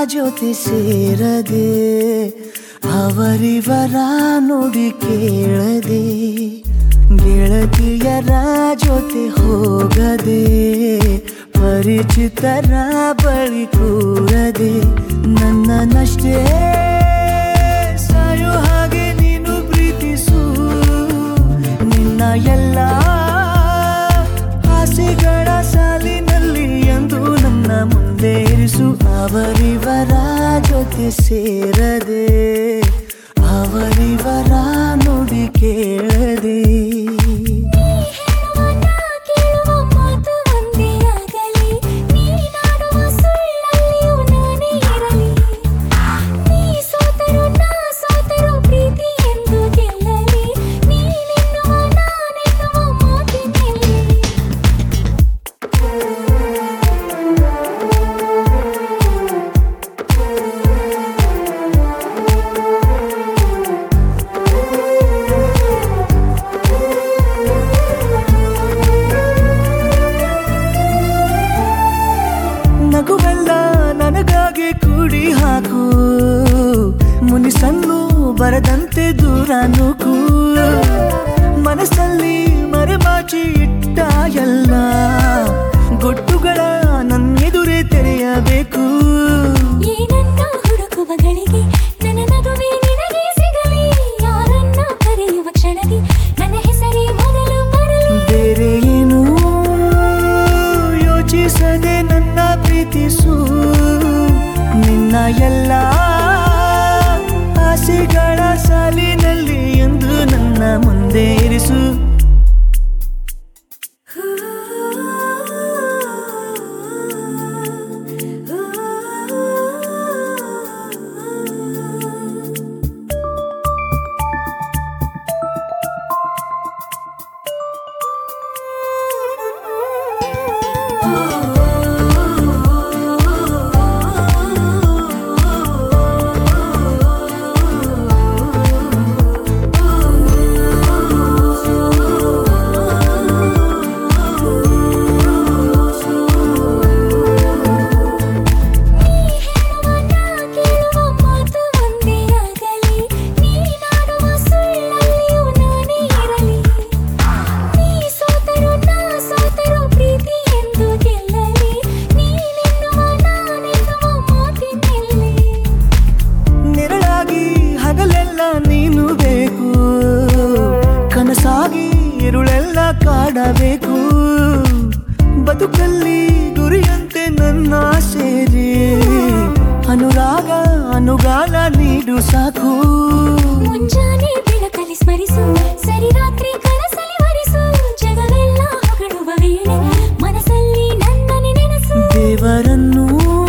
ಜೊತೆ ಸೇರದೆ ಅವರಿವರ ನುಡಿ ಕೇಳದೆ ಗೆಳತಿಯರ ಜೊತೆ ಹೋಗದೆ ಪರಿಚಿತರ ಬಳಿ ಕೂರದೆ ನನ್ನನ್ನಷ್ಟೇ ಸಾಯೋ ಹಾಗೆ ನೀನು ಪ್ರೀತಿಸು ನಿನ್ನ ಎಲ್ಲ ಆಸೆಗಳ ಸಾಲಿನಲ್ಲಿ ಎಂದು ನನ್ನ ಮುಂದೆ ಇರಿಸು ಅವರಿವರ ಜೊತೆ ಸೇರದೆ ಅವರಿವರ ನುಡಿ ಕೇಳದೆ ನಗುವೆಲ್ಲ ನನಗಾಗಿ ಕೂಡಿ ಹಾಕು ಮುನಿಸನ್ನು ಬರದಂತೆ ದೂರ ನೂಕು ಮನಸ್ಸಲ್ಲಿ ಮರೆಮಾಚಿ ಇಟ್ಟ ಎಲ್ಲ ಗೊಟ್ಟುಗಳ ನನ್ನೆದುರೇ ತೆರೆಯಬೇಕು ಹುಡುಕುವಗಳಿಗೆ ನನ್ನ ನಗುವೆ ನಿನಗೆ ಸಿಗಲಿ ಯಾರನ್ನ ಕರೆಯುವ ಕ್ಷಣದಿ ನನ್ನ ಹೆಸರೇ ಮೊದಲು ಬರಲಿ ಬೇರೆ ಏನು ಯೋಚಿಸದೆ ನನ್ನ ಪ್ರೀತಿಸು ನಿನ್ನ ಎಲ್ಲ ಆಸೆಗಳ ಸಾಲಿನಲ್ಲಿ ಎಂದು ನನ್ನ ಮುಂದೆ ಇರಿಸು ನೀನು ಬೇಕು ಕನಸಾಗಿ ಇರುಳೆಲ್ಲ ಕಾಡಬೇಕು ಬದುಕಲ್ಲಿ ಗುರಿಯಂತೆ ನನ್ನ ಸೇರಿ ಅನುರಾಗ ಅನುಗಾಲ ನೀಡು ಸಾಕು ಮುಂಜಾನೆ ಬೆಳಕಲ್ಲಿ ಸ್ಮರಿಸು ಸರಿ ರಾತ್ರಿ ಕನಸಲ್ಲಿ ವರಿಸು ಜಗವೆಲ್ಲ ಹೊಗಳುವ ವೇಳೆ ಮನಸ್ಸಲ್ಲಿ ನನ್ನನೆ ನೆನಸು ದೇವರನ್ನು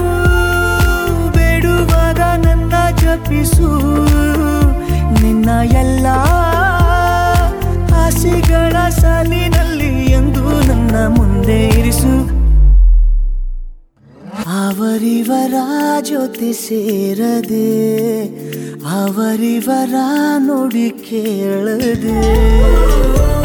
ಬೇಡುವಾಗ ನನ್ನ ಜಪಿಸು ನಿನ್ನ ಎಲ್ಲ ಆಸೆಗಳ ಸಾಲಿನಲ್ಲಿ ಎಂದು ನನ್ನ ಮುಂದೆ ಇರಿಸು ಅವರಿವರ ಜೊತೆ ಸೇರದೆ ಅವರಿವರ ನುಡಿ ಕೇಳದೆ